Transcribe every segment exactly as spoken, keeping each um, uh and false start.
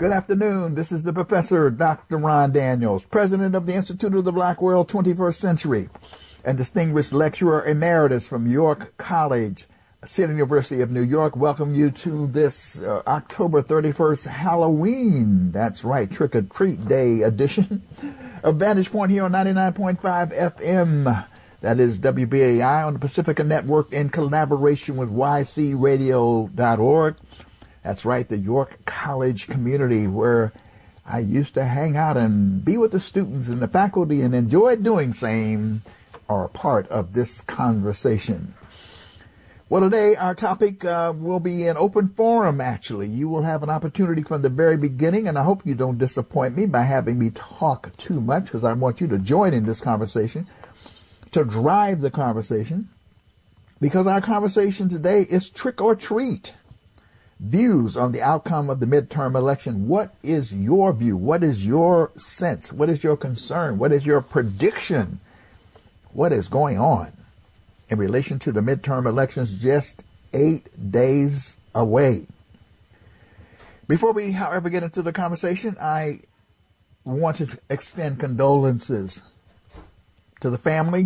Good afternoon. This is the Professor, Doctor Ron Daniels, President of the Institute of the Black World twenty-first Century, and Distinguished Lecturer Emeritus from York College, City University of New York. Welcome you to this uh, October thirty-first Halloween. That's right, Trick or Treat Day edition of Vantage Point here on ninety-nine point five F M. That is W B A I on the Pacifica Network in collaboration with Y C radio dot org. That's right, the York College community where I used to hang out and be with the students and the faculty and enjoy doing same are a part of this conversation. Well, today our topic uh, will be an open forum, actually. You will have an opportunity from the very beginning, and I hope you don't disappoint me by having me talk too much, because I want you to join in this conversation, to drive the conversation, because our conversation today is trick or treat. Views on the outcome of the midterm election. What is your view? What is your sense? What is your concern? What is your prediction? What is going on in relation to the midterm elections just eight days away? Before we, however, get into the conversation, I want to extend condolences to the family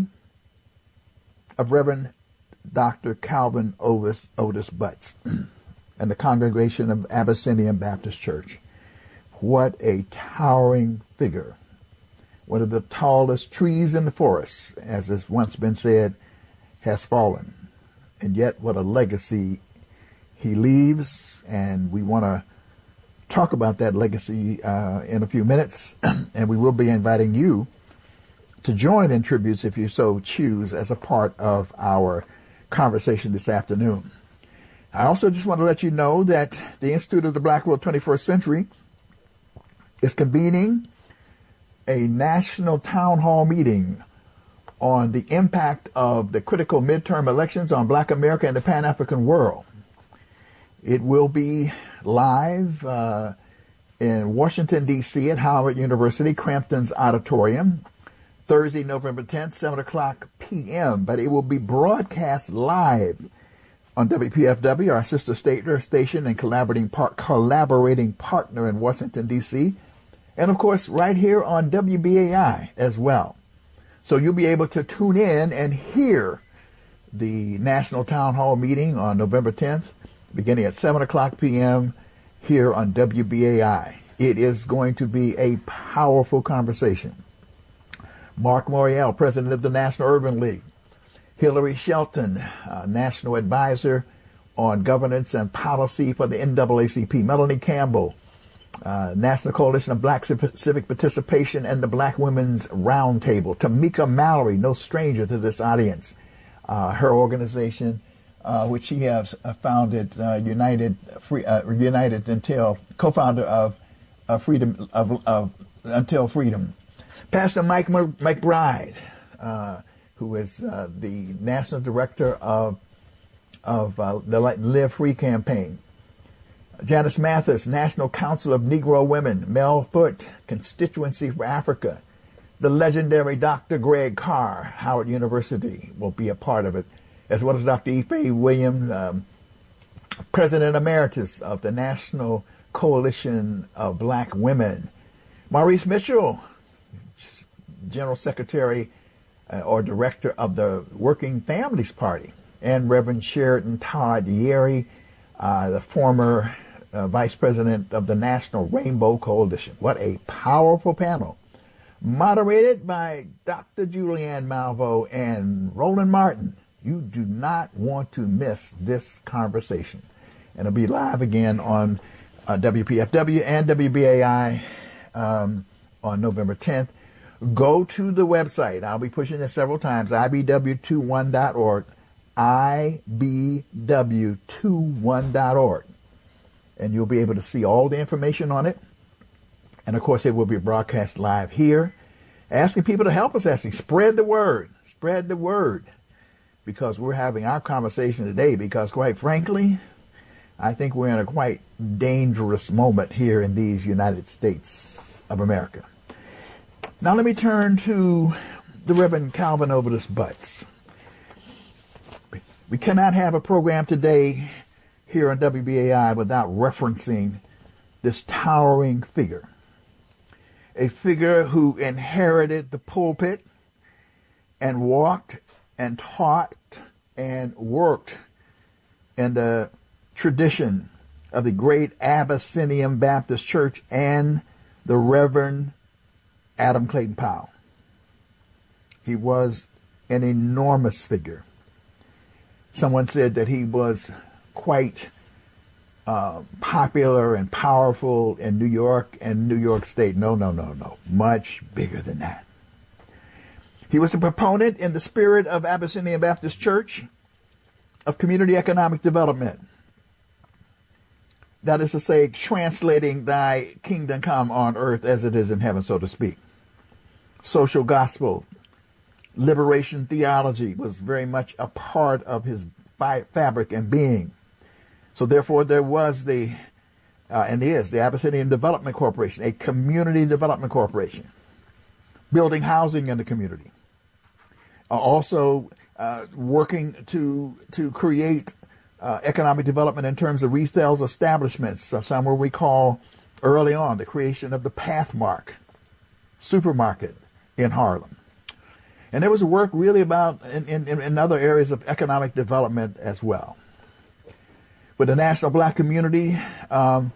of Reverend Doctor Calvin Otis, Otis Butts and the congregation of Abyssinian Baptist Church. What a towering figure. One of the tallest trees in the forest, as has once been said, has fallen. And yet what a legacy he leaves, and we want to talk about that legacy uh, in a few minutes, and we will be inviting you to join in tributes, if you so choose, as a part of our conversation this afternoon. I also just want to let you know that the Institute of the Black World twenty-first Century is convening a national town hall meeting on the impact of the critical midterm elections on Black America and the Pan-African world. It will be live uh, in Washington, D C at Howard University, Crampton's Auditorium, Thursday, November tenth, seven o'clock p.m., but it will be broadcast live on W P F W, our sister station and collaborating, par- collaborating partner in Washington, D C, and of course right here on W B A I as well. So you'll be able to tune in and hear the National Town Hall meeting on November tenth, beginning at seven o'clock p.m. here on W B A I. It is going to be a powerful conversation. Mark Morial, president of the National Urban League, Hillary Shelton, uh, National Advisor on Governance and Policy for the N double A C P, Melanie Campbell, uh, National Coalition of Black Civic Participation and the Black Women's Roundtable, Tamika Mallory, no stranger to this audience, uh, her organization, uh, which she has uh, founded, uh, United Free, uh, United Until, co-founder of uh, Freedom of, of Until Freedom, Pastor Mike McBride, uh, who is uh, the national director of of uh, the Live Free campaign. Janice Mathis, National Council of Negro Women. Mel Foote, Constituency for Africa. The legendary Doctor Greg Carr, Howard University, will be a part of it, as well as Doctor Ife Williams, um, President Emeritus of the National Coalition of Black Women. Maurice Mitchell, General Secretary Uh, or director of the Working Families Party, and Reverend Sheridan Todd Yerry, uh, the former uh, vice president of the National Rainbow Coalition. What a powerful panel, moderated by Doctor Julianne Malvo and Roland Martin. You do not want to miss this conversation. And it'll be live again on uh, W P F W and W B A I um, on November tenth. Go to the website. I'll be pushing this several times, I B W twenty-one dot org, I B W twenty-one dot org. And you'll be able to see all the information on it. And, of course, it will be broadcast live here. Asking people to help us, actually. Spread the word. Spread the word. Because we're having our conversation today because, quite frankly, I think we're in a quite dangerous moment here in these United States of America. Now let me turn to the Reverend Calvin Otis Butts. We cannot have a program today here on W B A I without referencing this towering figure, a figure who inherited the pulpit and walked and taught and worked in the tradition of the great Abyssinian Baptist Church and the Reverend Adam Clayton Powell. He was an enormous figure. Someone said that he was quite uh, popular and powerful in New York and New York State. No, no, no, no. Much bigger than that. He was a proponent in the spirit of Abyssinian Baptist Church of community economic development. That is to say, translating thy kingdom come on earth as it is in heaven, so to speak. Social gospel, liberation theology was very much a part of his fabric and being. So therefore there was the, uh, and is, the Abyssinian Development Corporation, a community development corporation, building housing in the community. Uh, also uh, working to to create uh, economic development in terms of retail establishments. So some will recall early on the creation of the Pathmark supermarket in Harlem. And there was work really about in, in, in other areas of economic development as well. But the National Black community um,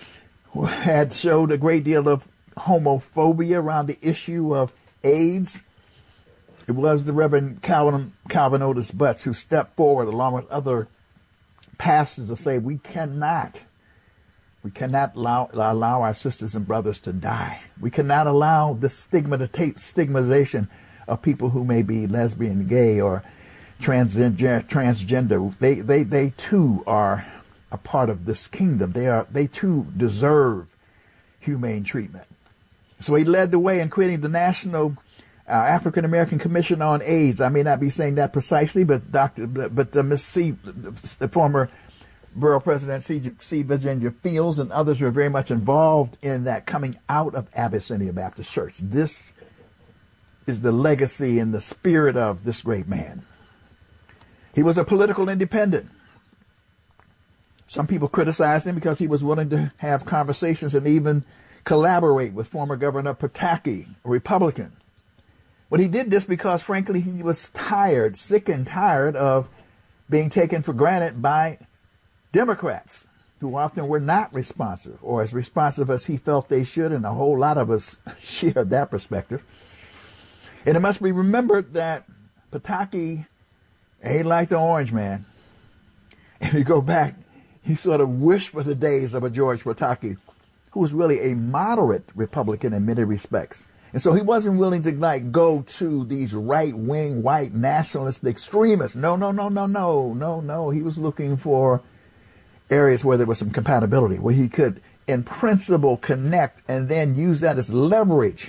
had showed a great deal of homophobia around the issue of AIDS. It was the Reverend Calvin, Calvin Otis Butts who stepped forward along with other pastors to say we cannot, we cannot allow, allow our sisters and brothers to die. We cannot allow the stigma, stigmatization of people who may be lesbian, gay, or transgender. transgender. They, they, they too are a part of this kingdom. They are, they too deserve humane treatment. So he led the way in creating the National uh, African American Commission on AIDS. I may not be saying that precisely, but Doctor, but uh, Miss C, the former Borough President C, C. Virginia Fields and others were very much involved in that coming out of Abyssinia Baptist Church. This is the legacy and the spirit of this great man. He was a political independent. Some people criticized him because he was willing to have conversations and even collaborate with former Governor Pataki, a Republican. But he did this because, frankly, he was tired, sick and tired of being taken for granted by Democrats, who often were not responsive, or as responsive as he felt they should, and a whole lot of us shared that perspective. And it must be remembered that Pataki ain't like the Orange Man. If you go back, he sort of wished for the days of a George Pataki, who was really a moderate Republican in many respects. And so he wasn't willing to like go to these right-wing white nationalist extremists. No, no, no, no, no, no, no. He was looking for areas where there was some compatibility, where he could, in principle, connect and then use that as leverage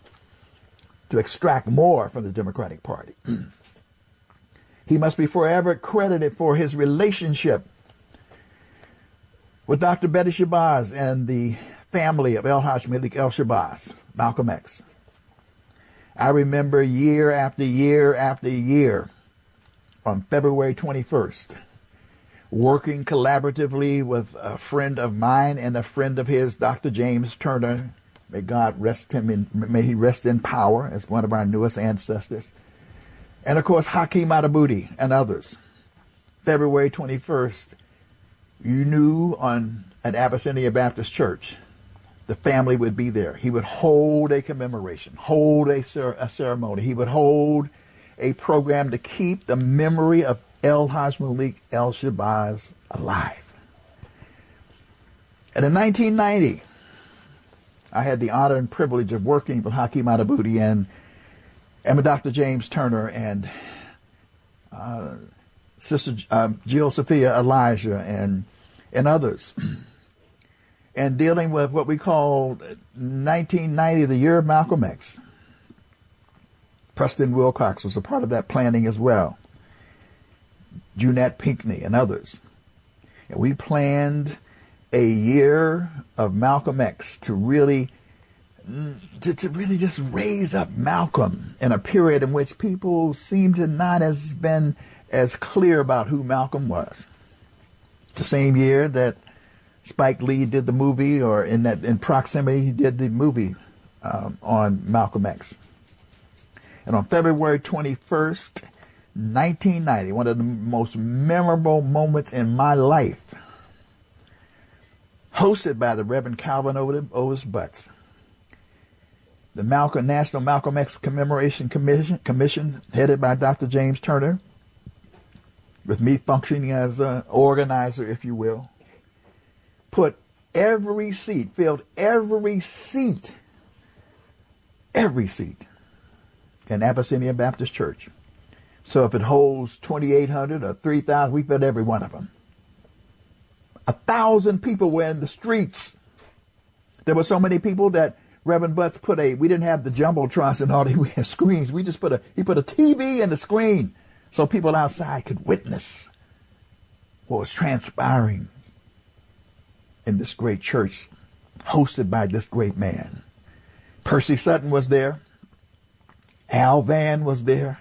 to extract more from the Democratic Party. He must be forever credited for his relationship with Doctor Betty Shabazz and the family of El-Haj Malik El-Shabazz, Malcolm X. I remember year after year after year, on February twenty-first, working collaboratively with a friend of mine and a friend of his, Doctor James Turner. May God rest him in, may he rest in power as one of our newest ancestors. And of course, Hakeem Adabuti and others. February twenty-first, you knew on at Abyssinia Baptist Church, the family would be there. He would hold a commemoration, hold a, cer- a ceremony. He would hold a program to keep the memory of El-Haj Malik El-Shabazz alive. And in nineteen ninety, I had the honor and privilege of working with Hakeem Adabuti and, and with Doctor James Turner and uh, Sister uh, Jill Sophia Elijah and, and others. And dealing with what we call nineteen ninety, the year of Malcolm X. Preston Wilcox was a part of that planning as well. Junette Pinckney and others. And we planned a year of Malcolm X to really, to, to really just raise up Malcolm in a period in which people seem to not have been as clear about who Malcolm was. It's the same year that Spike Lee did the movie, or in that in proximity, he did the movie um, on Malcolm X. And on February twenty-first, nineteen ninety, one of the most memorable moments in my life, hosted by the Reverend Calvin Otis Butts, the Malcolm National Malcolm X Commemoration Commission, Commission, headed by Doctor James Turner, with me functioning as an organizer, if you will, put every seat, filled every seat, every seat in Abyssinia Baptist Church. So if it holds twenty-eight hundred or three thousand, we filled every one of them. A thousand people were in the streets. There were so many people that Reverend Butts put a, we didn't have the jumbotrons and all the screens. We just put a, he put a T V in the screen so people outside could witness what was transpiring in this great church hosted by this great man. Percy Sutton was there. Al Van was there.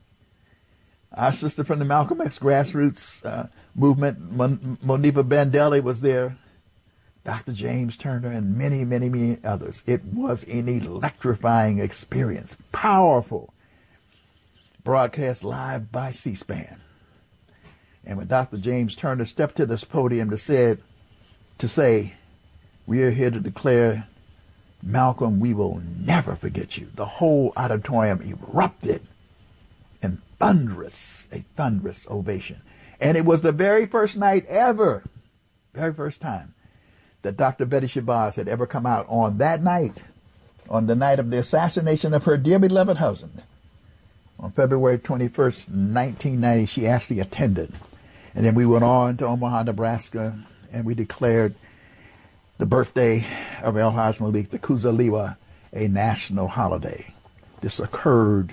Our sister from the Malcolm X grassroots uh, movement, Mon- Monifa Bandelli, was there. Doctor James Turner and many, many, many others. It was an electrifying experience. Powerful. Broadcast live by C-SPAN. And when Doctor James Turner stepped to this podium to, said, to say, we are here to declare, Malcolm, we will never forget you. The whole auditorium erupted in thunderous, a thunderous ovation. And it was the very first night ever, very first time, that Doctor Betty Shabazz had ever come out on that night, on the night of the assassination of her dear beloved husband. On February twenty-first, nineteen ninety, she actually attended. And then we went on to Omaha, Nebraska, and we declared the birthday of El-Haj Malik, the Kuzaliwa, a national holiday. This occurred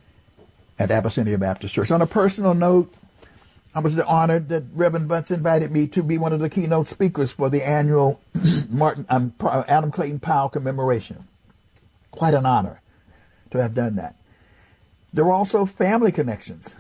at Abyssinia Baptist Church. On a personal note, I was honored that Reverend Butts invited me to be one of the keynote speakers for the annual Martin um, Adam Clayton Powell commemoration. Quite an honor to have done that. There were also family connections.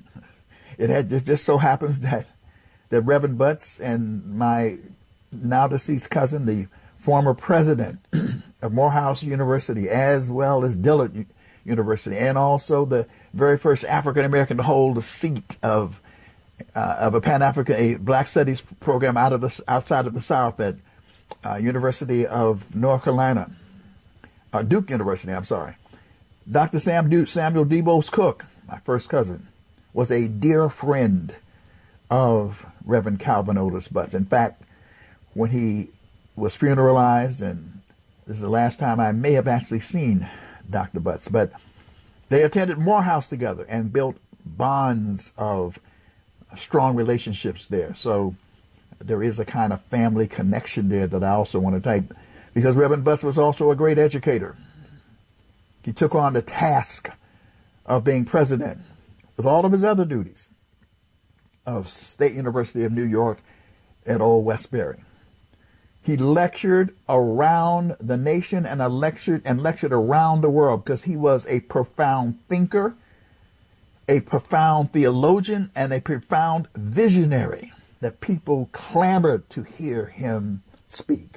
It had it just so happens that that Reverend Butts and my now deceased cousin, the former president of Morehouse University, as well as Dillard University, and also the very first African American to hold a seat of uh, of a Pan African a Black Studies program out of the outside of the South at uh, University of North Carolina, uh, Duke University. I'm sorry. Doctor Sam du- Samuel DeBose Cook, my first cousin, was a dear friend of Reverend Calvin Otis Butts. In fact, when he was funeralized, and this is the last time I may have actually seen Doctor Butts, but they attended Morehouse together and built bonds of strong relationships there. So there is a kind of family connection there that I also want to take, because Reverend Butts was also a great educator. He took on the task of being president with all of his other duties of State University of New York at Old Westbury. He lectured around the nation and lectured and lectured around the world because he was a profound thinker, a profound theologian, and a profound visionary that people clamored to hear him speak.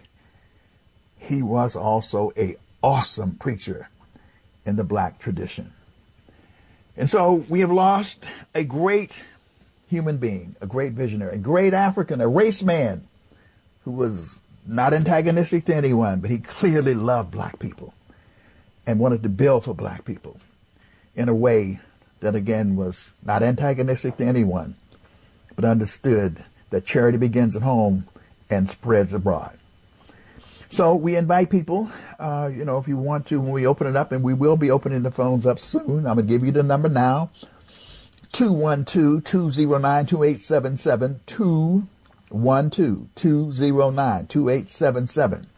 He was also an awesome preacher in the black tradition. And so we have lost a great human being, a great visionary, a great African, a race man who was not antagonistic to anyone, but he clearly loved black people and wanted to build for black people in a way that, again, was not antagonistic to anyone, but understood that charity begins at home and spreads abroad. So we invite people, uh, you know, if you want to, when we open it up, and we will be opening the phones up soon. I'm going to give you the number now, two one two, two zero nine, two eight seven seven, two one two, two zero nine, two eight seven seven.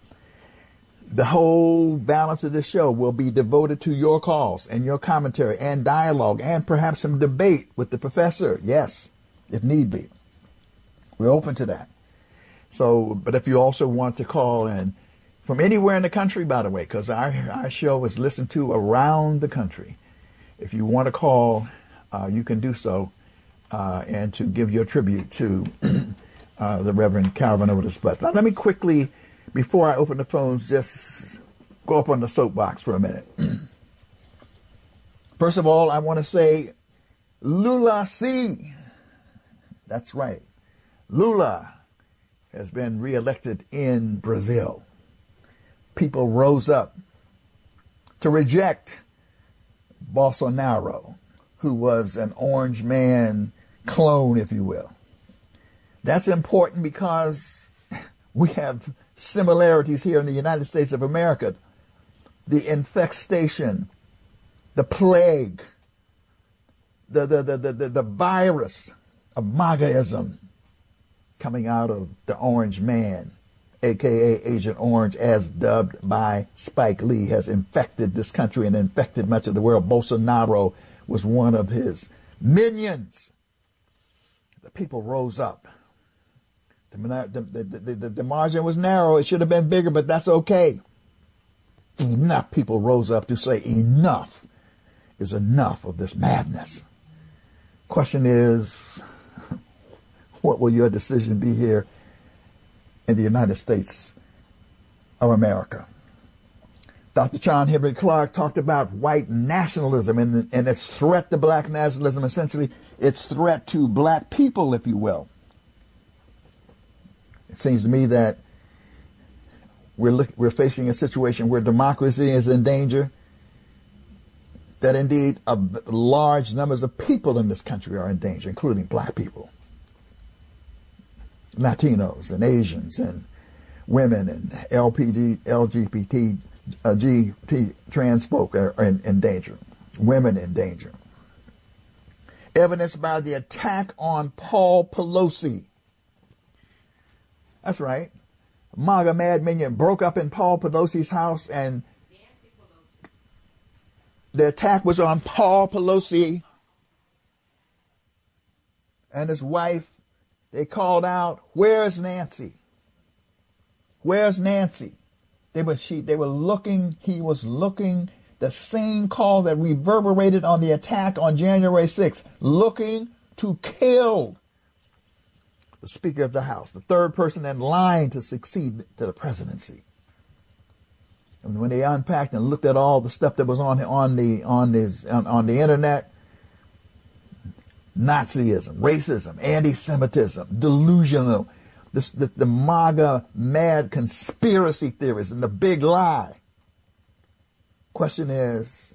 The whole balance of this show will be devoted to your calls and your commentary and dialogue and perhaps some debate with the professor. Yes, if need be. We're open to that. So, but if you also want to call in from anywhere in the country, by the way, because our, our show is listened to around the country. If you want to call, uh, you can do so, uh, and to give your tribute to uh, the Reverend Calvin Otis Butts. Now, let me quickly, before I open the phones, just go up on the soapbox for a minute. First of all, I want to say Lula C. That's right. Lula has been reelected in Brazil. People rose up to reject Bolsonaro, who was an orange man clone, if you will. That's important because we have similarities here in the United States of America. The infestation, the plague, the, the, the, the, the, the virus of MAGAism coming out of the orange man, a k a. Agent Orange, as dubbed by Spike Lee, has infected this country and infected much of the world. Bolsonaro was one of his minions. The people rose up. The, the, the, the, the margin was narrow. It should have been bigger, but that's okay. Enough people rose up to say enough is enough of this madness. Question is, what will your decision be here in the United States of America? Doctor John Henry Clark talked about white nationalism and, and its threat to black nationalism, essentially its threat to black people, if you will. It seems to me that we're, look, we're facing a situation where democracy is in danger, that indeed a large numbers of people in this country are in danger, including black people, Latinos and Asians and women and L P D, L G B T, uh, G T trans folk are in, in danger, women in danger. Evidenced by the attack on Paul Pelosi. That's right. MAGA mad minion broke up in Paul Pelosi's house, and the attack was on Paul Pelosi and his wife. They called out, "Where's Nancy? Where's Nancy?" They were she they were looking, he was looking, the same call that reverberated on the attack on January sixth, looking to kill the Speaker of the House, the third person in line to succeed to the presidency. And when they unpacked and looked at all the stuff that was on on the on this on, on the internet, Nazism, racism, anti-Semitism, delusional, this, the, the MAGA mad conspiracy theories and the big lie. Question is,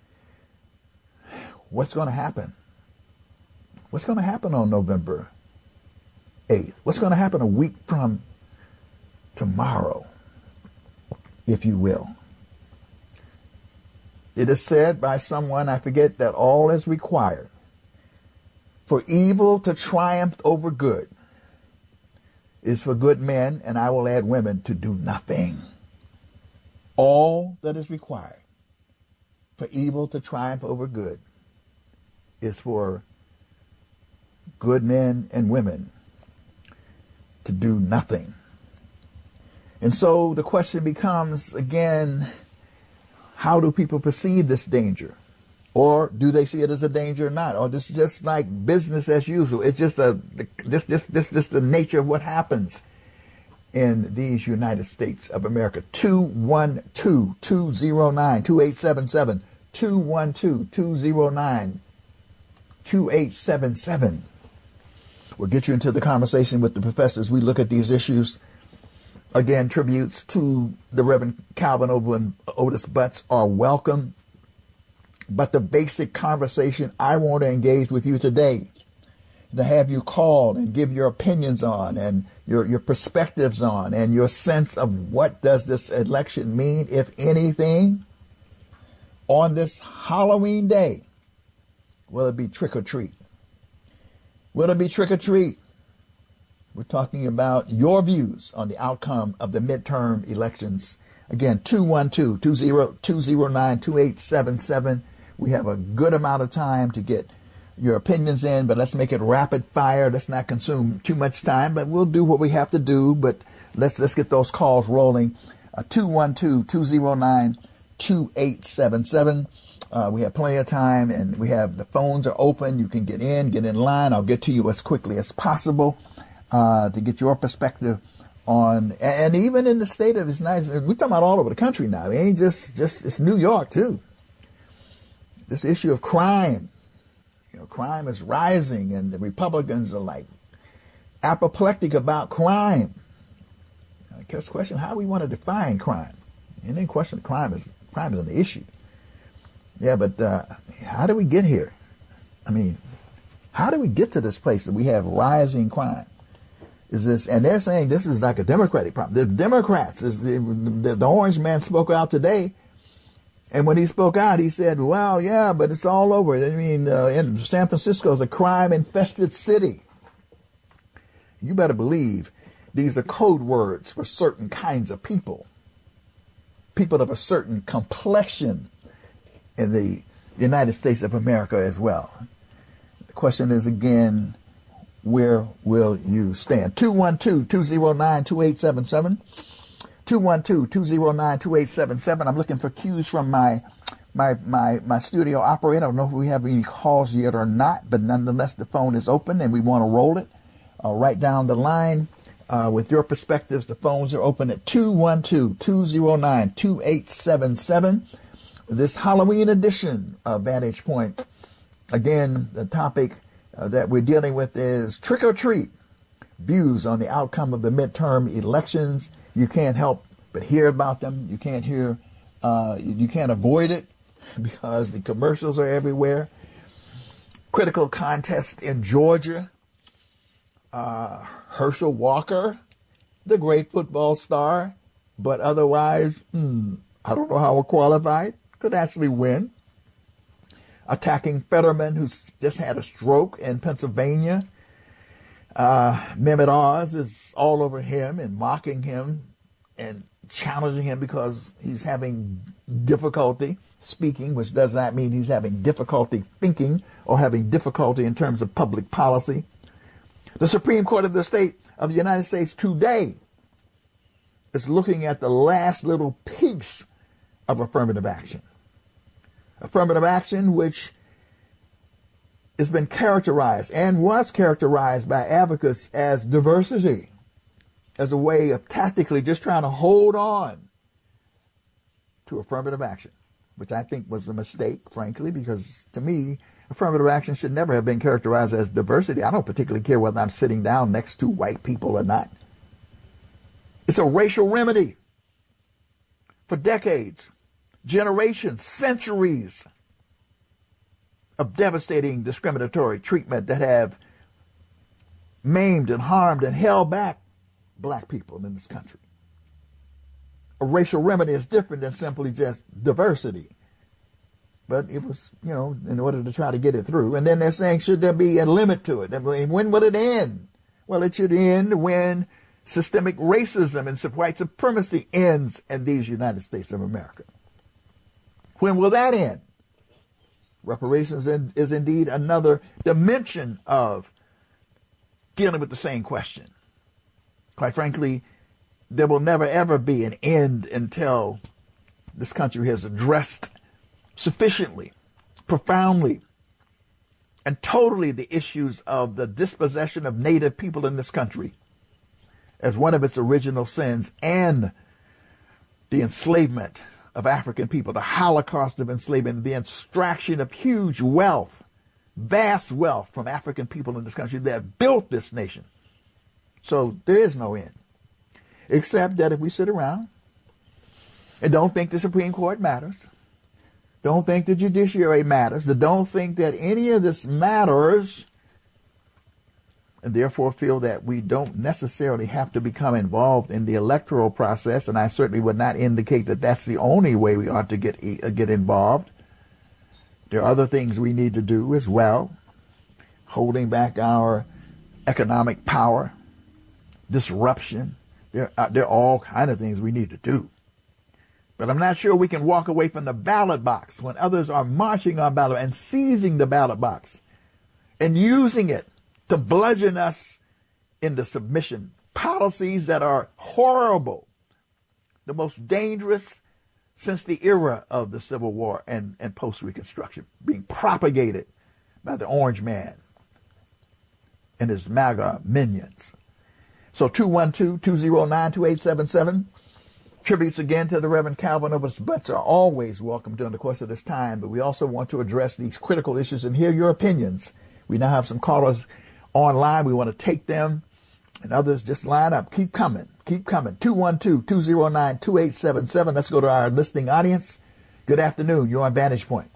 what's going to happen? What's going to happen on November eighth? What's going to happen a week from tomorrow, if you will? It is said by someone, I forget, that all is required for evil to triumph over good is for good men, and I will add women, to do nothing. All that is required for evil to triumph over good is for good men and women to do nothing. And so the question becomes, again, how do people perceive this danger? Or do they see it as a danger or not? Or this is just like business as usual. It's just a this this this this the nature of what happens in these United States of America. two one two, two zero nine, two eight seven seven. two one two, two zero nine, two eight seven seven. We'll get you into the conversation with the professors. We look at these issues. Again, tributes to the Reverend Calvin Otis Butts are welcome. But the basic conversation I want to engage with you today, to have you call and give your opinions on and your, your perspectives on and your sense of what does this election mean, if anything, on this Halloween day. Will it be trick or treat? Will it be trick or treat? We're talking about your views on the outcome of the midterm elections. Again, two one two, two zero nine, two eight seven seven. We have a good amount of time to get your opinions in, but let's make it rapid fire. Let's not consume too much time, but we'll do what we have to do. But let's let's get those calls rolling. Uh, two one two, two zero nine, two eight seven seven. Uh, we have plenty of time, and we have the phones are open. You can get in, get in line. I'll get to you as quickly as possible. uh, to get your perspective on, and even in the state of this nice, we're talking about all over the country now. It ain't just, just, it's New York too. This issue of crime, you know, crime is rising, and the Republicans are like apoplectic about crime. I guess the question, how we want to define crime? And then question, crime is, crime is an issue. Yeah, but uh, how do we get here? I mean, how do we get to this place that we have rising crime? Is this, and they're saying this is like a Democratic problem. The Democrats, is the, the, the orange man spoke out today, and when he spoke out, he said, well, yeah, but it's all over. I mean, uh, in San Francisco is a crime-infested city. You better believe these are code words for certain kinds of people, people of a certain complexion in the United States of America as well. The question is, again, where will you stand? two one two, two zero nine, two eight seven seven. two one two, two zero nine, two eight seven seven. I'm looking for cues from my my my my studio operator. I don't know if we have any calls yet or not, but nonetheless, the phone is open and we want to roll it uh, right down the line uh, with your perspectives. The phones are open at two one two, two zero nine, two eight seven seven. This Halloween edition of Vantage Point, again, the topic Uh, that we're dealing with is trick or treat, views on the outcome of the midterm elections. You can't help but hear about them. You can't hear, uh, you can't avoid it because the commercials are everywhere. Critical contest in Georgia. Uh, Herschel Walker, the great football star, but otherwise, hmm, I don't know how qualified, could actually win. Attacking Fetterman, who's just had a stroke in Pennsylvania. Uh, Mehmet Oz is all over him and mocking him and challenging him because he's having difficulty speaking, which does not mean he's having difficulty thinking or having difficulty in terms of public policy. The Supreme Court of the state of the United States today is looking at the last little piece of affirmative action. Affirmative action, which has been characterized and was characterized by advocates as diversity, as a way of tactically just trying to hold on to affirmative action, which I think was a mistake, frankly, because to me, affirmative action should never have been characterized as diversity. I don't particularly care whether I'm sitting down next to white people or not. It's a racial remedy. For decades, generations, centuries of devastating discriminatory treatment that have maimed and harmed and held back black people in this country. A racial remedy is different than simply just diversity. But it was, you know, in order to try to get it through. And then they're saying, should there be a limit to it? And when will it end? Well, it should end when systemic racism and white supremacy ends in these United States of America. When will that end? Reparations is indeed another dimension of dealing with the same question. Quite frankly, there will never ever be an end until this country has addressed sufficiently, profoundly, and totally the issues of the dispossession of Native people in this country as one of its original sins, and the enslavement of African people, the Holocaust of enslavement, the extraction of huge wealth, vast wealth from African people in this country that built this nation. So there is no end, except that if we sit around and don't think the Supreme Court matters, don't think the judiciary matters, don't think that any of this matters, and therefore feel that we don't necessarily have to become involved in the electoral process, and I certainly would not indicate that that's the only way we ought to get uh, get involved. There are other things we need to do as well, holding back our economic power, disruption. There are, there are all kinds of things we need to do. But I'm not sure we can walk away from the ballot box when others are marching on ballot and seizing the ballot box and using it to bludgeon us into submission. Policies that are horrible, the most dangerous since the era of the Civil War and, and post-Reconstruction, being propagated by the Orange Man and his MAGA minions. So two one two, two zero nine, two eight seven seven. Tributes again to the Reverend Calvin Otis Butts are always welcome during the course of this time, but we also want to address these critical issues and hear your opinions. We now have some callers online. We want to take them, and others just line up. Keep coming. Keep coming. two one two, two zero nine, two eight seven seven. Let's go to our listening audience. Good afternoon. You're on Vantage Point.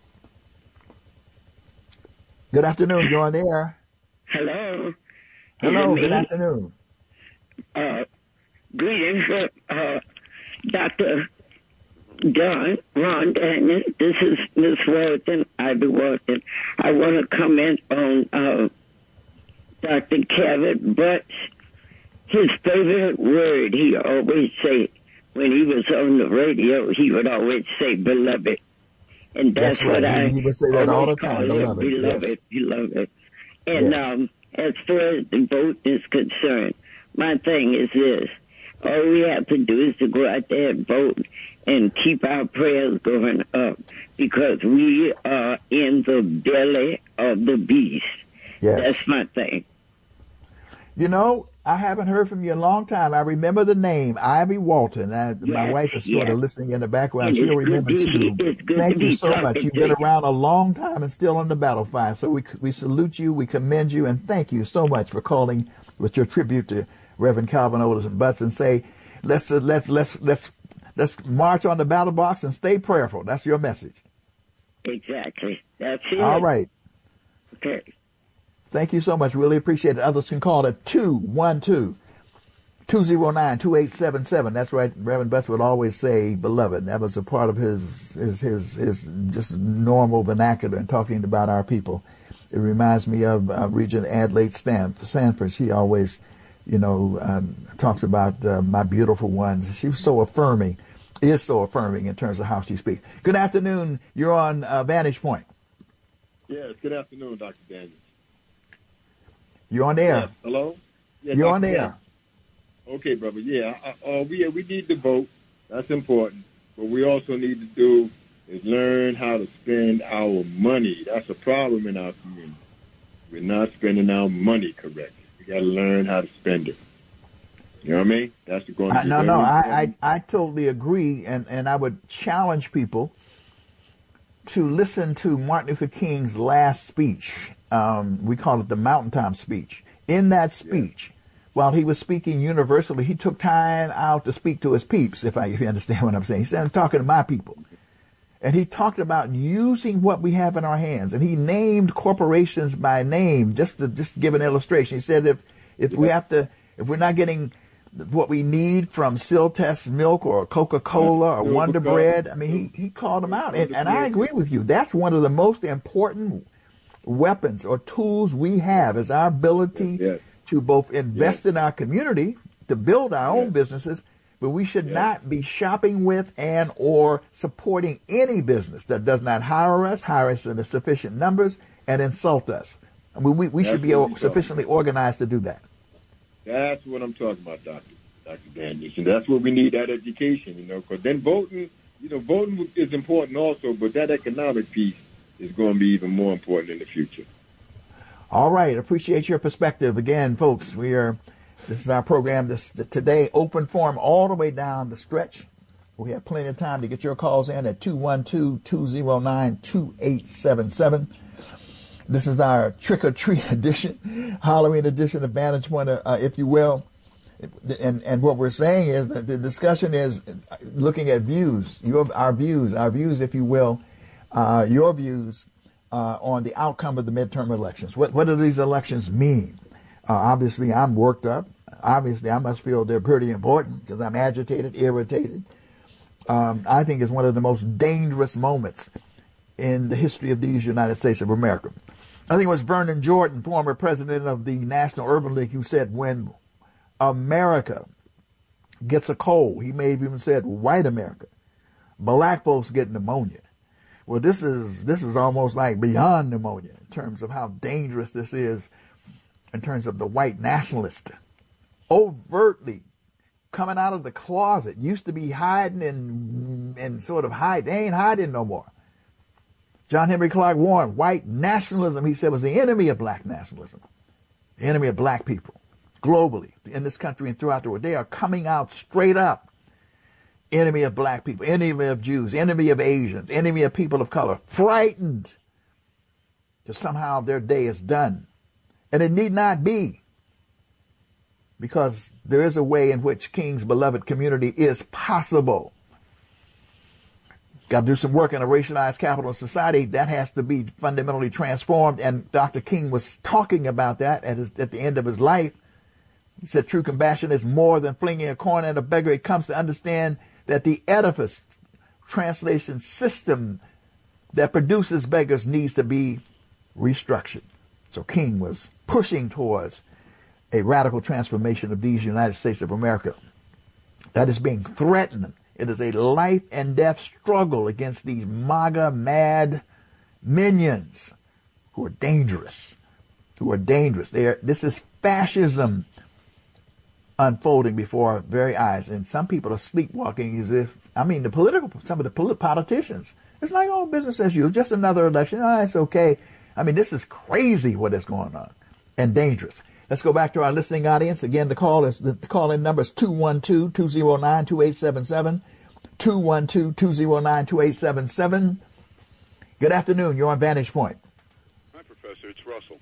Good afternoon. You're on the air. Hello. Hello. Good afternoon. Uh, greetings, uh, Doctor John, Ron Daniels. This is Miss Walton, Ivy Walton. I want to comment on uh, Doctor Calvin Butts. His favorite word, he always say, when he was on the radio, he would always say, beloved. And that's, that's what right. I he, he would say that all the time, beloved, beloved, yes. beloved. And yes. um, as far as the vote is concerned, my thing is this. All we have to do is to go out there and vote and keep our prayers going up, because we are in the belly of the beast. Yes. That's my thing. You know, I haven't heard from you in a long time. I remember the name, Ivy Walton. I, yes, my wife is sort yes. of listening in the background. And She'll remember too. Thank you so much. You've been around a long time and still on the battlefield. So we we salute you, we commend you, and thank you so much for calling with your tribute to Reverend Calvin Otis Butts, and say, let's uh, let's let's let's let's march on the battle box and stay prayerful. That's your message. Exactly. That's it. All right. Okay. Thank you so much. Really appreciate it. Others can call at two one two, two zero nine, two eight seven seven. That's right. Reverend Butts would always say, beloved. That was a part of his his his, his just normal vernacular in talking about our people. It reminds me of uh, Regent Adelaide Sanford. She always, you know, um, talks about uh, my beautiful ones. She was so affirming, is so affirming in terms of how she speaks. Good afternoon. You're on uh, Vantage Point. Yes, good afternoon, Doctor Daniels. You're on the air. Yes, hello? Yes, You're Doctor on the air. Okay, brother. Yeah, uh, uh, we, we need to vote. That's important. What we also need to do is learn how to spend our money. That's a problem in our community. We're not spending our money correctly. We got to learn how to spend it. You know what I mean? That's going to be No, no, I, I, I totally agree, and, and I would challenge people to listen to Martin Luther King's last speech. Um, we call it the Mountaintop speech. In that speech, yeah. while he was speaking universally, he took time out to speak to his peeps, if, I, if you understand what I'm saying. He said, I'm talking to my people. And he talked about using what we have in our hands. And he named corporations by name, just to just give an illustration. He said, if if yeah. we have to, if we're not getting what we need from Siltest milk or Coca-Cola or Wonder Bread, I mean, he, he called them out. And, and I agree with you. That's one of the most important weapons or tools we have, is our ability yes. to both invest yes. in our community, to build our yes. own businesses, but we should yes. not be shopping with and or supporting any business that does not hire us, hire us in sufficient numbers, and insult us. I mean, we, we should be sufficiently organized to do that. That's what I'm talking about, Doctor Doctor Daniels. And that's what we need, that education, you know, because then voting, you know, voting is important also, but that economic piece is going to be even more important in the future. All right. Appreciate your perspective. Again, folks, we are, this is our program this today, open forum all the way down the stretch. We have plenty of time to get your calls in at two one two, two zero nine, two eight seven seven. This is our trick-or-treat edition, Halloween edition of Vantage Point, uh, if you will. And and what we're saying is that the discussion is looking at views, your, our views, our views, if you will, Uh, your views uh, on the outcome of the midterm elections. What what do these elections mean? Uh, obviously, I'm worked up. Obviously, I must feel they're pretty important because I'm agitated, irritated. Um, I think it's one of the most dangerous moments in the history of these United States of America. I think it was Vernon Jordan, former president of the National Urban League, who said, when America gets a cold, he may have even said white America, black folks get pneumonia. Well, this is this is almost like beyond pneumonia in terms of how dangerous this is, in terms of the white nationalist overtly coming out of the closet. Used to be hiding and and sort of hide. They ain't hiding no more. John Henry Clark warned white nationalism, he said, was the enemy of black nationalism, the enemy of black people. globally, in this country and throughout the world, they are coming out straight up. Enemy of black people, enemy of Jews, enemy of Asians, enemy of people of color, frightened that somehow their day is done. And it need not be, because there is a way in which King's beloved community is possible. Got to do some work in a racialized capitalist society. That has to be fundamentally transformed. And Doctor King was talking about that at, his, at the end of his life. He said true compassion is more than flinging a coin at a beggar. It comes to understand that the edifice translation system that produces beggars needs to be restructured. So King was pushing towards a radical transformation of these United States of America. That is being threatened. It is a life and death struggle against these MAGA mad minions who are dangerous, who are dangerous. They are, this is fascism unfolding before our very eyes. And some people are sleepwalking as if, I mean, the political, some of the polit- politicians, it's like, oh, business as usual, just another election. Oh, it's okay. I mean, this is crazy what is going on and dangerous. Let's go back to our listening audience. Again, the call is the call-in number is two one two, two zero nine, two eight seven seven, two one two, two zero nine, two eight seven seven. Good afternoon. You're on Vantage Point. Hi, Professor. It's Russell.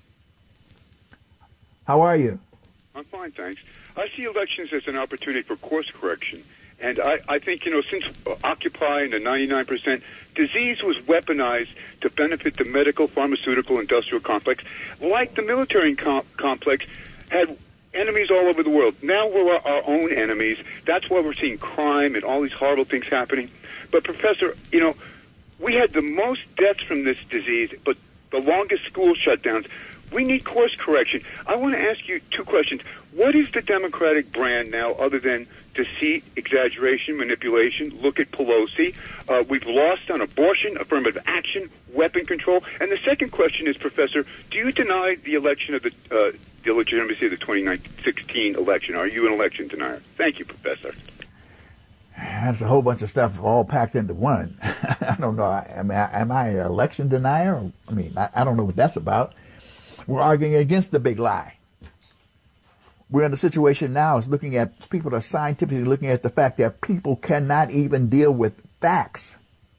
How are you? I'm fine, thanks. I see elections as an opportunity for course correction. And I, I think, you know, since Occupy and the ninety-nine percent, disease was weaponized to benefit the medical, pharmaceutical, industrial complex, like the military com- complex had enemies all over the world. Now we're our own enemies. That's why we're seeing crime and all these horrible things happening. But, Professor, you know, we had the most deaths from this disease, but the longest school shutdowns. We need course correction. I want to ask you two questions. What is the Democratic brand now other than deceit, exaggeration, manipulation? Look at Pelosi. Uh, we've lost on abortion, affirmative action, weapon control. And the second question is, Professor, do you deny the election of the, uh, the legitimacy of the twenty sixteen election? Are you an election denier? Thank you, Professor. That's a whole bunch of stuff all packed into one. I don't know. Am I, am I an election denier? I mean, I, I don't know what that's about. We're arguing against the big lie. We're in a situation now is looking at, people are scientifically looking at the fact that people cannot even deal with facts.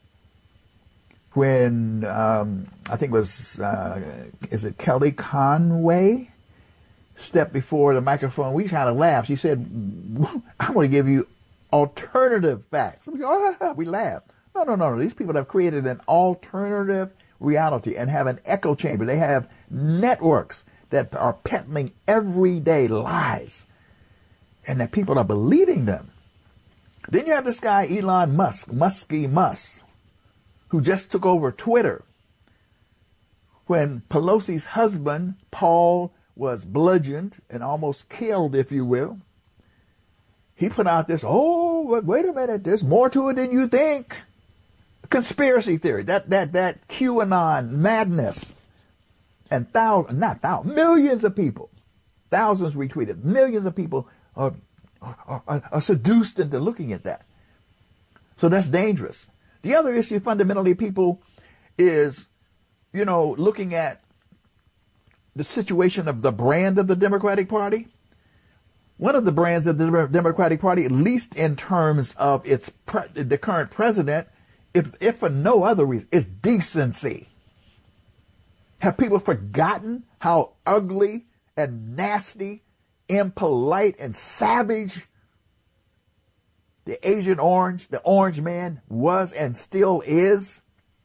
When, um, I think it was, uh, is it Kelly Conway stepped before the microphone, we kind of laughed. She said, I'm going to give you alternative facts. We go, oh, we laugh. No, no, no, no. These people have created an alternative reality and have an echo chamber. They have networks that are peddling everyday lies and that people are believing them. Then you have this guy, Elon Musk, Musky Musk, who just took over Twitter when Pelosi's husband, Paul, was bludgeoned and almost killed, if you will. He put out this, oh, wait a minute, there's more to it than you think. Conspiracy theory, that that that QAnon madness. And thousands, not thousands, millions of people, thousands retweeted, millions of people are, are, are, are seduced into looking at that. So that's dangerous. The other issue fundamentally, people, is, you know, looking at the situation of the brand of the Democratic Party. One of the brands of the Democratic Party, at least in terms of its pre- the current president, if, if for no other reason, is decency. Have people forgotten how ugly and nasty, impolite and savage the Agent Orange, the Orange Man, was and still is?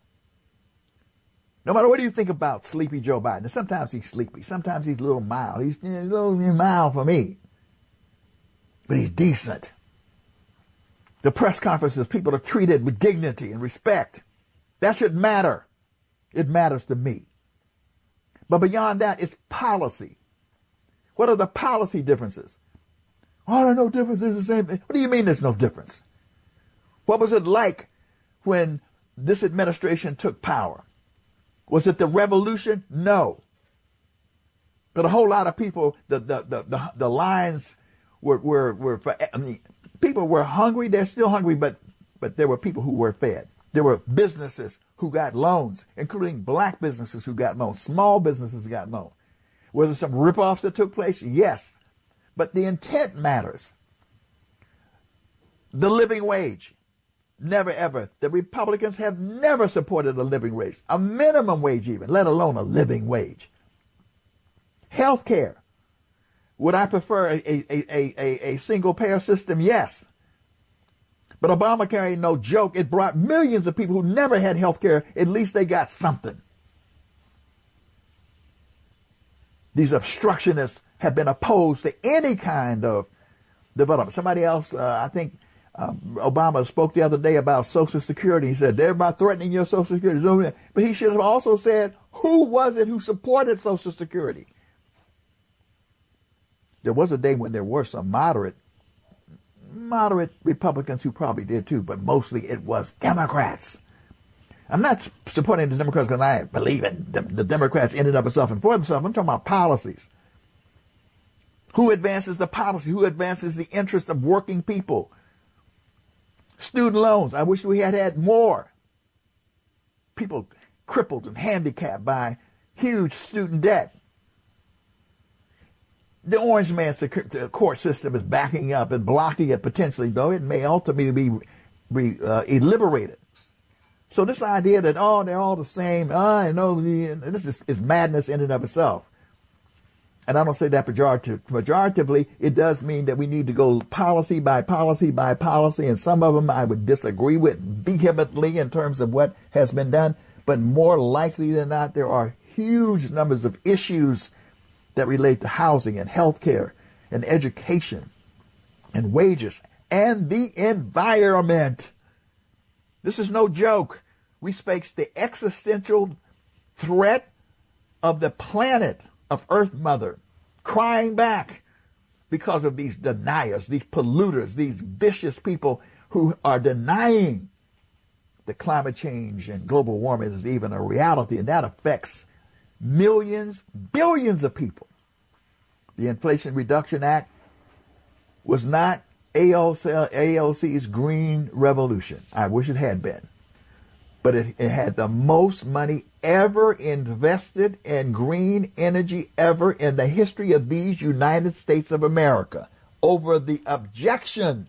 No matter what you think about Sleepy Joe Biden, and sometimes he's sleepy, sometimes he's a little mild. He's a little mild for me, but he's decent. The press conferences, people are treated with dignity and respect. That should matter. It matters to me. But beyond that, it's policy. What are the policy differences? Oh, there's no difference. It's the same thing. What do you mean there's no difference? What was it like when this administration took power? Was it the revolution? No. But a whole lot of people, the the the the, the lines were were were. I mean, people were hungry. They're still hungry, but but there were people who were fed. There were businesses who got loans, including black businesses who got loans, small businesses got loans. Were there some ripoffs that took place? Yes. But the intent matters. The living wage. Never, ever. The Republicans have never supported a living wage, a minimum wage even, let alone a living wage. Health care. Would I prefer a, a, a, a, a single-payer system? Yes. But Obamacare ain't no joke. It brought millions of people who never had health care. At least they got something. These obstructionists have been opposed to any kind of development. Somebody else, uh, I think uh, Obama spoke the other day about Social Security. He said, they're about threatening your Social Security. But he should have also said, who was it who supported Social Security? There was a day when there were some moderate, moderate Republicans who probably did too, but mostly it was Democrats. I'm not supporting the Democrats because I believe in the, the Democrats in and of itself and for themselves. I'm talking about policies. Who advances the policy? Who advances the interests of working people? Student loans. I wish we had had more. People crippled and handicapped by huge student debt. The Orange Man court system is backing up and blocking it potentially, though it may ultimately be, be uh, liberated. So this idea that, oh, they're all the same, oh, I know, this is, is madness in and of itself. And I don't say that pejorative, pejoratively. It does mean that we need to go policy by policy by policy, and some of them I would disagree with vehemently in terms of what has been done. But more likely than not, there are huge numbers of issues that relate to housing and health care and education and wages and the environment. This is no joke. We face the existential threat of the planet, of Earth Mother, crying back because of these deniers, these polluters, these vicious people who are denying that climate change and global warming is even a reality, and that affects millions, billions of people. The Inflation Reduction Act was not A O C's green revolution. I wish it had been. But it, it had the most money ever invested in green energy ever in the history of these United States of America over the objection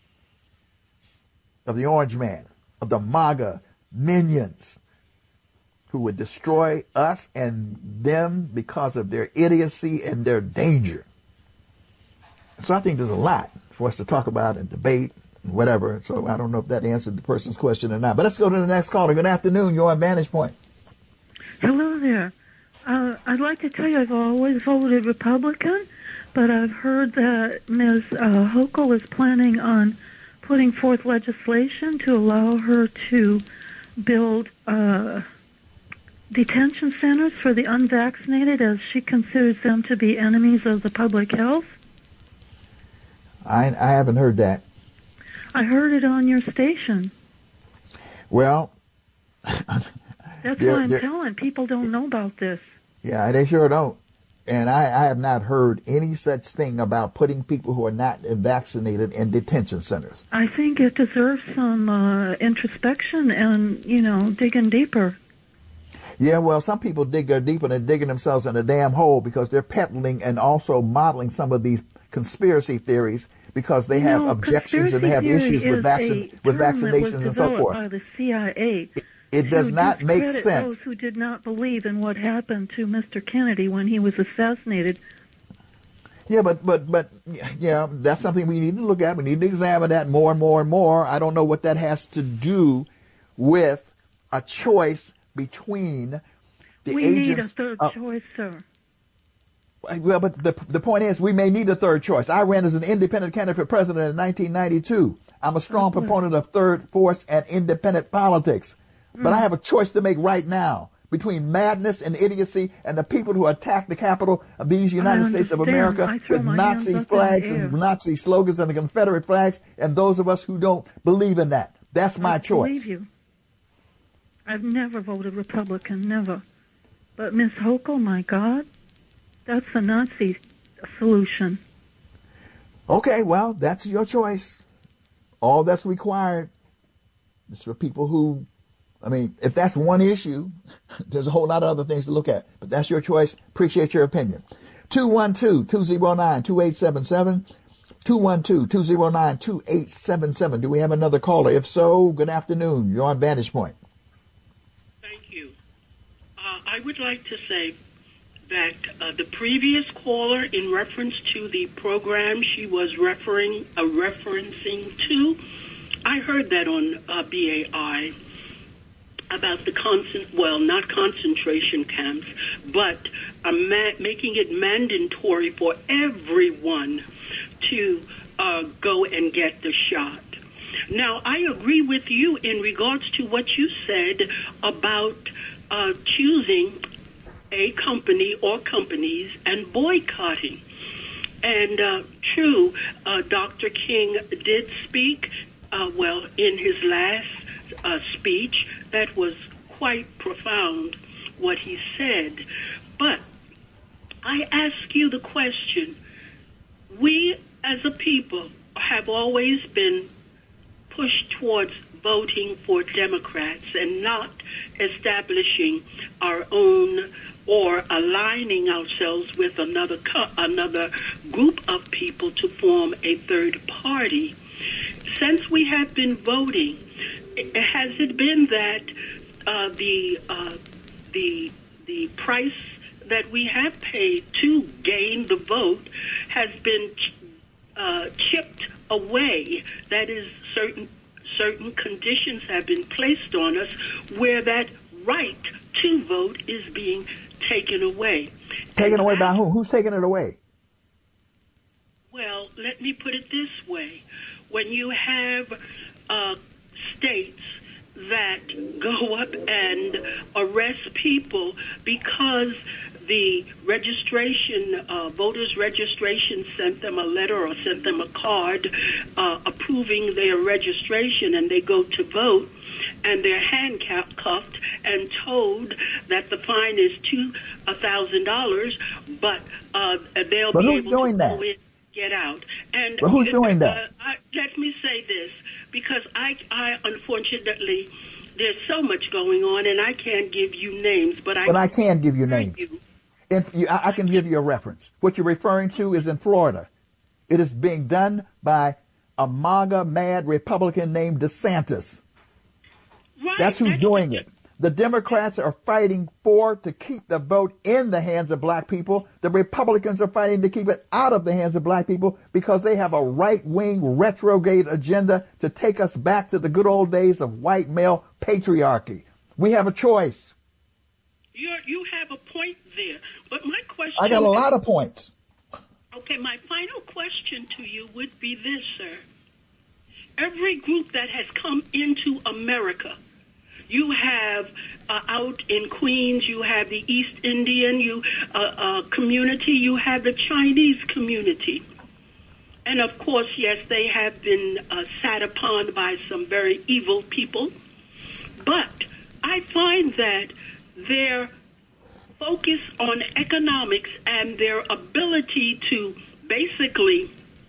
of the Orange Man, of the MAGA minions who would destroy us and them because of their idiocy and their danger. So I think there's a lot for us to talk about and debate and whatever. So I don't know if that answered the person's question or not. But let's go to the next caller. Good afternoon. You're on Vantage Point. Hello there. Uh, I'd like to tell you I've always voted Republican, but I've heard that Miz Uh, Hochul is planning on putting forth legislation to allow her to build uh, detention centers for the unvaccinated, as she considers them to be enemies of the public health. I, I haven't heard that. I heard it on your station. Well, that's why I'm telling people don't know about this. Yeah, they sure don't. And I, I have not heard any such thing about putting people who are not vaccinated in detention centers. I think it deserves some uh, introspection and, you know, digging deeper. Yeah, well, some people dig their deep and they're digging themselves in a damn hole because they're peddling and also modeling some of these conspiracy theories because they have no, objections and they have issues with, vaccin- with vaccinations and so forth. By the C I A. It, it does not make sense. Those who did not believe in what happened to Mister Kennedy when he was assassinated. Yeah, but, but, but, yeah, that's something we need to look at. We need to examine that more and more and more. I don't know what that has to do with a choice between the we agents. We need a third uh, choice, sir. Well, but the the point is, we may need a third choice. I ran as an independent candidate for president in nineteen ninety-two. I'm a strong okay. proponent of third force and independent politics. Mm. But I have a choice to make right now between madness and idiocy and the people who attack the Capitol of these United States of America with Nazi flags and Nazi slogans and the Confederate flags, and those of us who don't believe in that. That's my I choice. believe you. I've never voted Republican, never. But Miss Hochul, my God, that's a Nazi solution. Okay, well, that's your choice. All that's required is for people who, I mean, if that's one issue, there's a whole lot of other things to look at. But that's your choice. Appreciate your opinion. two one two, two oh nine, two eight seven seven. two one two, two oh nine, two eight seven seven. Do we have another caller? If so, good afternoon. You're on Vantage Point. Thank you. Uh, I would like to say that uh, the previous caller, in reference to the program she was referring, uh, referencing to, I heard that on uh, B A I about the concent, well, not concentration camps, but uh, ma- making it mandatory for everyone to uh, go and get the shot. Now, I agree with you in regards to what you said about uh, choosing a company or companies and boycotting. And uh, true, uh, Doctor King did speak, uh, well, in his last uh, speech. That was quite profound, what he said. But I ask you the question, we as a people have always been pushed towards voting for Democrats and not establishing our own or aligning ourselves with another co- another group of people to form a third party. Since we have been voting, has it been that uh, the uh, the the price that we have paid to gain the vote has been uh, chipped away? That is, certain certain conditions have been placed on us where that right to vote is being taken away. Taken and away I, by who? Who's taking it away? Well, let me put it this way. When you have uh, states that go up and arrest people because the registration, uh, voters registration sent them a letter or sent them a card uh, approving their registration, and they go to vote, and they're handcuffed and told that the fine is two thousand dollars, but uh, they'll but be who's able doing to that? go in, get out. And but who's doing uh, that? I, let me say this, because I, I unfortunately, there's so much going on, and I can't give you names, but I. But I can give you names. You. In, you, I, I can give you a reference. What you're referring to is in Florida. It is being done by a MAGA mad Republican named DeSantis. Right. That's who's That's doing the, it. The Democrats are fighting for to keep the vote in the hands of black people. The Republicans are fighting to keep it out of the hands of black people because they have a right-wing retrograde agenda to take us back to the good old days of white male patriarchy. We have a choice. You're, you have a point there, but my question... I got a lot of points. Okay, my final question to you would be this, sir. Every group that has come into America, you have uh, out in Queens, you have the East Indian you uh, uh, community, you have the Chinese community. And of course, yes, they have been uh, sat upon by some very evil people. But I find that their focus on economics and their ability to basically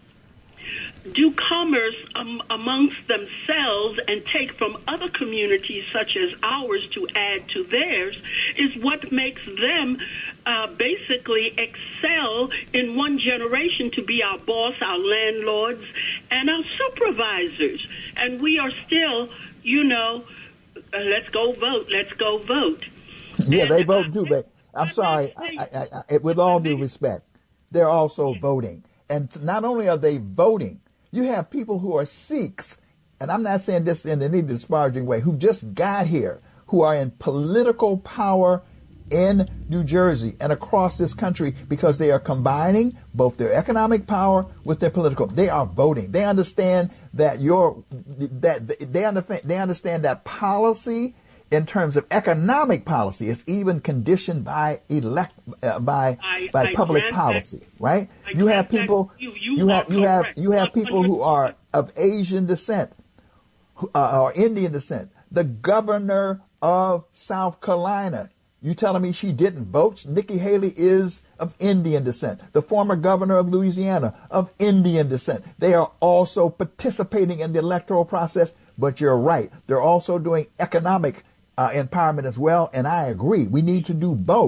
do commerce um, amongst themselves and take from other communities such as ours to add to theirs is what makes them uh, basically excel in one generation to be our boss, our landlords, and our supervisors. And we are still, you know, uh, let's go vote, let's go vote. Yeah, and they vote too, but I'm sorry, I, I, I, with all due respect, they're also voting. And not only are they voting, you have people who are Sikhs, and I'm not saying this in any disparaging way, who just got here, who are in political power in New Jersey and across this country because they are combining both their economic power with their political. They are voting. They understand that your that they understand they understand that policy in terms of economic policy is even conditioned by elect uh, by I, by I public policy, that. right? I You have people you, you, you have you have correct. you have people who are of Asian descent uh, or Indian descent. The governor of South Carolina, you telling me she didn't vote? Nikki Haley is of Indian descent. The former governor of Louisiana of Indian descent. They are also participating in the electoral process. But you're right. They're also doing economic uh, empowerment as well. And I agree. We need to do both.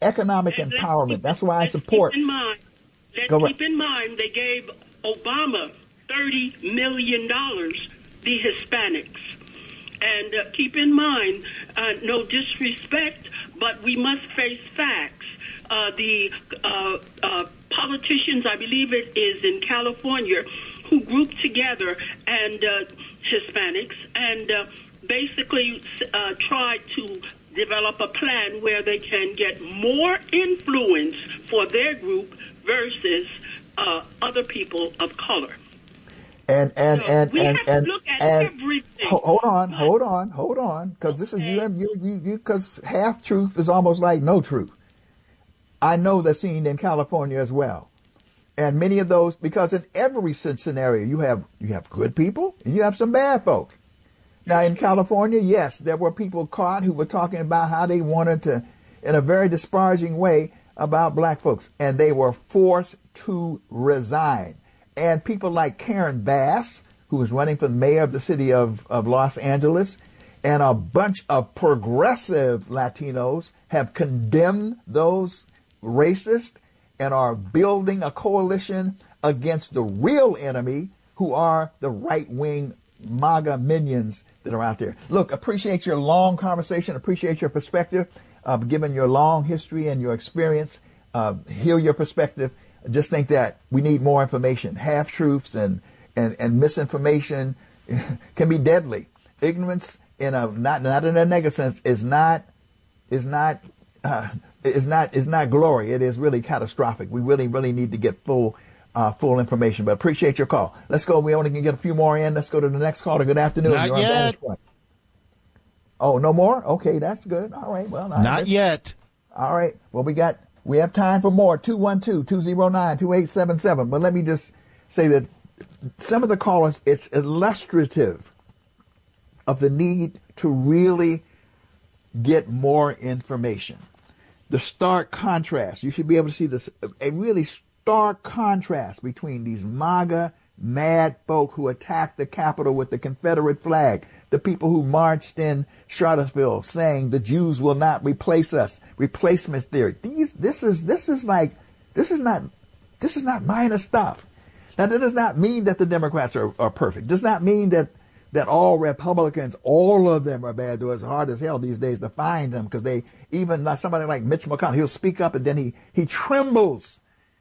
economic And let's empowerment. keep- That's why I let's support. Keep in mind, let's Go keep right. in mind they gave Obama thirty million dollars, the Hispanics. And uh, keep in mind, uh, no disrespect, but we must face facts. Uh, the uh, uh, politicians, I believe it is in California, who grouped together and uh, Hispanics and uh, basically uh, tried to develop a plan where they can get more influence for their group versus uh, other people of color. And and So and we and have to and, look at and everything. ho- hold on, hold on, hold on, because this is you, Okay. you, you, you, because half truth is almost like no truth. I know that's seen in California as well, and many of those, because in every sce- scenario you have you have good people and you have some bad folks. Now in California, yes, there were people caught who were talking about how they wanted to, in a very disparaging way, about black folks, and they were forced to resign. And people like Karen Bass, who was running for mayor of the city of, of Los Angeles, and a bunch of progressive Latinos have condemned those racists and are building a coalition against the real enemy, who are the right-wing MAGA minions that are out there. Look, appreciate your long conversation, appreciate your perspective, uh, given your long history and your experience, uh, hear your perspective. Just think that we need more information. Half-truths and, and, and misinformation can be deadly. Ignorance, in a not not in a negative sense, is not is not uh, is not is not glory. It is really catastrophic. We really really need to get full uh, full information. But appreciate your call. Let's go. We only can get a few more in. Let's go to the next caller. Good afternoon. Not You're on yet. Vantage Point. Oh, no more? Okay, that's good. All right. Well, I Not guess- yet. All right. Well, we got we have time for more. two one two, two oh nine, two eight seven seven. But let me just say that some of the callers, it's illustrative of the need to really get more information. The stark contrast. You should be able to see this, a really stark contrast between these MAGA mad folk who attacked the Capitol with the Confederate flag, the people who marched in Charlottesville saying the Jews will not replace us, replacement theory. These, this is, this is like, this is not, this is not minor stuff. Now, that does not mean that the Democrats are, are perfect. Does not mean that, that all Republicans, all of them are bad. Though it's hard as hell these days to find them, because they, even like somebody like Mitch McConnell, he'll speak up and then he, he trembles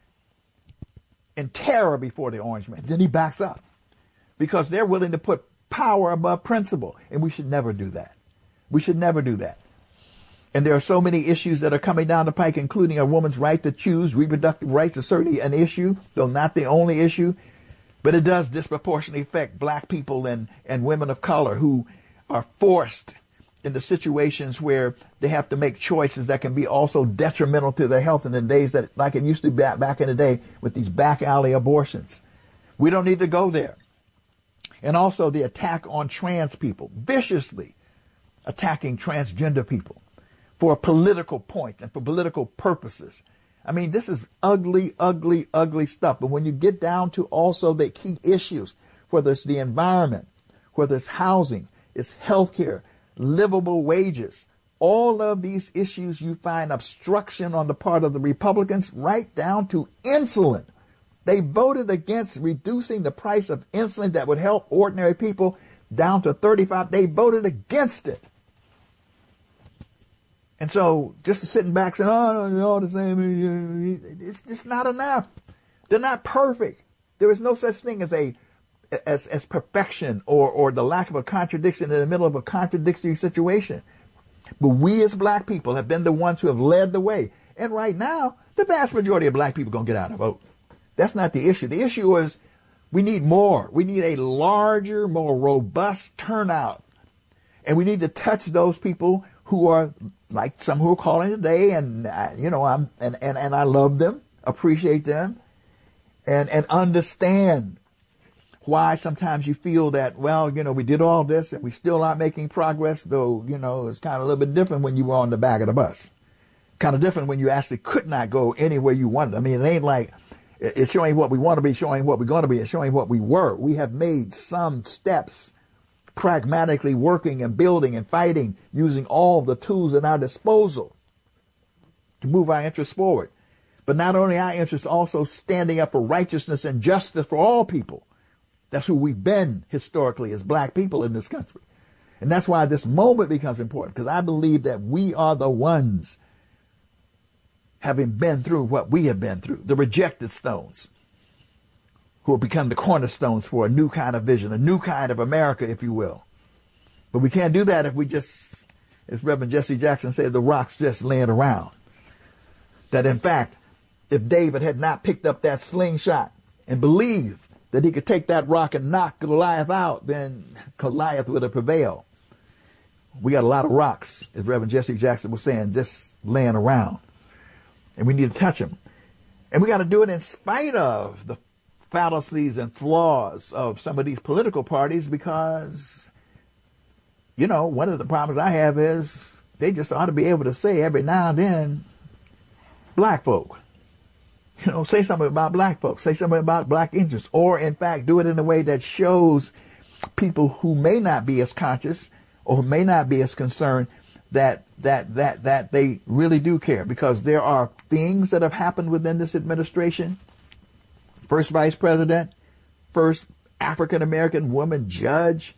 in terror before the Orange Man. Then he backs up because they're willing to put power above principle. And we should never do that. We should never do that. And there are so many issues that are coming down the pike, including a woman's right to choose. Reproductive rights is certainly an issue, though not the only issue. But it does disproportionately affect black people and, and women of color who are forced into situations where they have to make choices that can be also detrimental to their health in the days that, like it used to be back, back in the day with these back alley abortions. We don't need to go there. And also the attack on trans people, viciously attacking transgender people for political points and for political purposes. I mean, this is ugly, ugly, ugly stuff. But when you get down to also the key issues, whether it's the environment, whether it's housing, it's healthcare, livable wages, all of these issues, you find obstruction on the part of the Republicans, right down to insulin. They voted against reducing the price of insulin that would help ordinary people down to thirty-five. They voted against it. And so just sitting back saying, oh, no, they're all the same, it's just not enough. They're not perfect. There is no such thing as a as as perfection or, or the lack of a contradiction in the middle of a contradictory situation. But we as black people have been the ones who have led the way. And right now, the vast majority of black people are going to get out and vote. That's not the issue. The issue is we need more. We need a larger, more robust turnout. And we need to touch those people who are like some who are calling today, and uh, you know, I'm and, and, and I love them, appreciate them, and and understand why sometimes you feel that, well, you know, we did all this and we still aren't making progress, though, you know, it's kind of a little bit different when you were on the back of the bus. Kind of different when you actually could not go anywhere you wanted. I mean, it ain't like it's showing what we want to be, showing what we're going to be, and showing what we were. We have made some steps pragmatically working and building and fighting using all the tools at our disposal. to move our interests forward. But not only our interests, also standing up for righteousness and justice for all people. That's who we've been historically as black people in this country. And that's why this moment becomes important, because I believe that we are the ones having been through what we have been through, the rejected stones, who will become the cornerstones for a new kind of vision, a new kind of America, if you will. But we can't do that if we just, as Reverend Jesse Jackson said, the rock's just laying around. That in fact, if David had not picked up that slingshot and believed that he could take that rock and knock Goliath out, then Goliath would have prevailed. We got a lot of rocks, as Reverend Jesse Jackson was saying, just laying around. And we need to touch them. And we got to do it in spite of the fallacies and flaws of some of these political parties, because, you know, one of the problems I have is they just ought to be able to say every now and then, black folk. You know, say something about black folks, say something about black interests, or in fact, do it in a way that shows people who may not be as conscious or who may not be as concerned that that that that they really do care, because there are things that have happened within this administration. First vice president, first African American woman judge,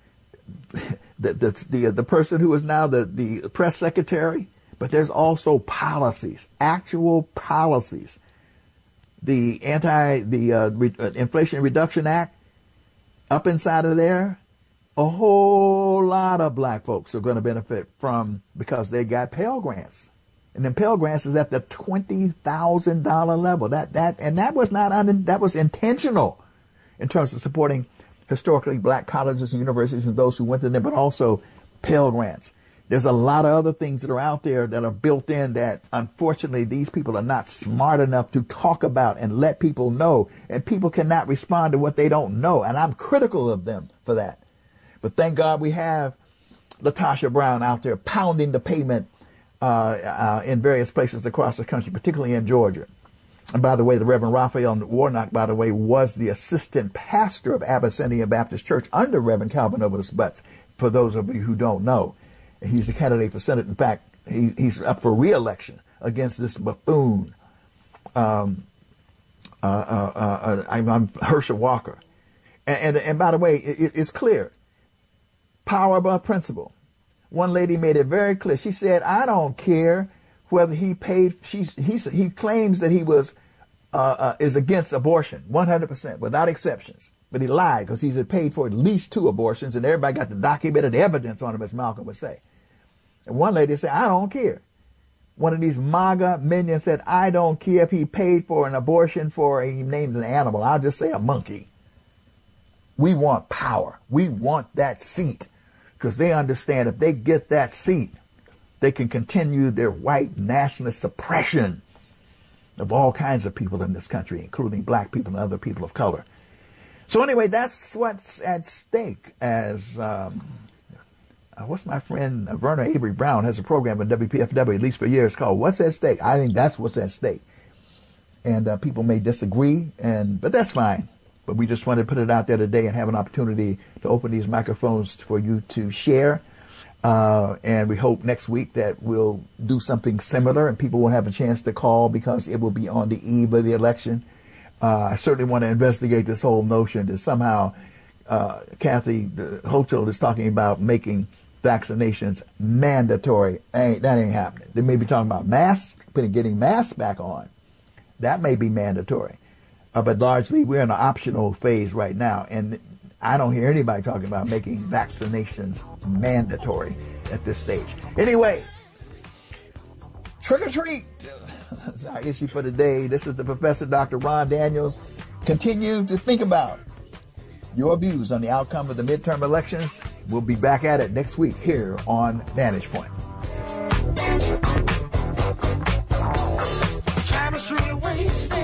the the the, the person who is now the the press secretary. But there's also policies, actual policies. The anti the uh, Re- uh, Inflation Reduction Act, up inside of there, a whole lot of black folks are going to benefit from, because they got Pell Grants, and then Pell Grants is at the twenty thousand dollar level. That that and that was not un, that was intentional in terms of supporting historically black colleges and universities and those who went to them, but also Pell Grants. There's a lot of other things that are out there that are built in that, unfortunately, these people are not smart enough to talk about and let people know. And people cannot respond to what they don't know. And I'm critical of them for that. But thank God we have LaTosha Brown out there pounding the pavement uh, uh, in various places across the country, particularly in Georgia. And by the way, the Reverend Raphael Warnock, by the way, was the assistant pastor of Abyssinia Baptist Church under Reverend Calvin Otis Butts, for those of you who don't know. He's the candidate for Senate. In fact, he, he's up for re-election against this buffoon. Um, uh, uh, uh, I'm, I'm Herschel Walker. And, and, and by the way, it, it's clear. Power above principle. One lady made it very clear. She said, I don't care whether he paid. She's, he's, he claims that he was uh, uh, is against abortion, one hundred percent, without exceptions. But he lied, because he's paid for at least two abortions, and everybody got the documented evidence on him, as Malcolm would say. And one lady said, I don't care. One of these MAGA minions said, I don't care if he paid for an abortion for, he named an animal, I'll just say a monkey. We want power. We want that seat, because they understand if they get that seat, they can continue their white nationalist suppression of all kinds of people in this country, including black people and other people of color. So anyway, that's what's at stake. As um, uh, what's my friend uh, Verna Avery Brown has a program at W P F W, at least for years, called What's at Stake? I think that's what's at stake. And uh, people may disagree, and but that's fine. But we just wanted to put it out there today and have an opportunity to open these microphones for you to share. Uh, and we hope next week that we'll do something similar and people will have a chance to call, because it will be on the eve of the election. Uh, I certainly want to investigate this whole notion that somehow uh, Kathy Hochul is talking about making vaccinations mandatory. Ain't, that ain't happening. They may be talking about masks, getting masks back on. That may be mandatory. Uh, but largely, we're in an optional phase right now. And I don't hear anybody talking about making vaccinations mandatory at this stage. Anyway, trick or treat. That's our issue for today. This is the Professor Doctor Ron Daniels. Continue to think about your views on the outcome of the midterm elections. We'll be back at it next week here on Vantage Point. Time is truly wasted.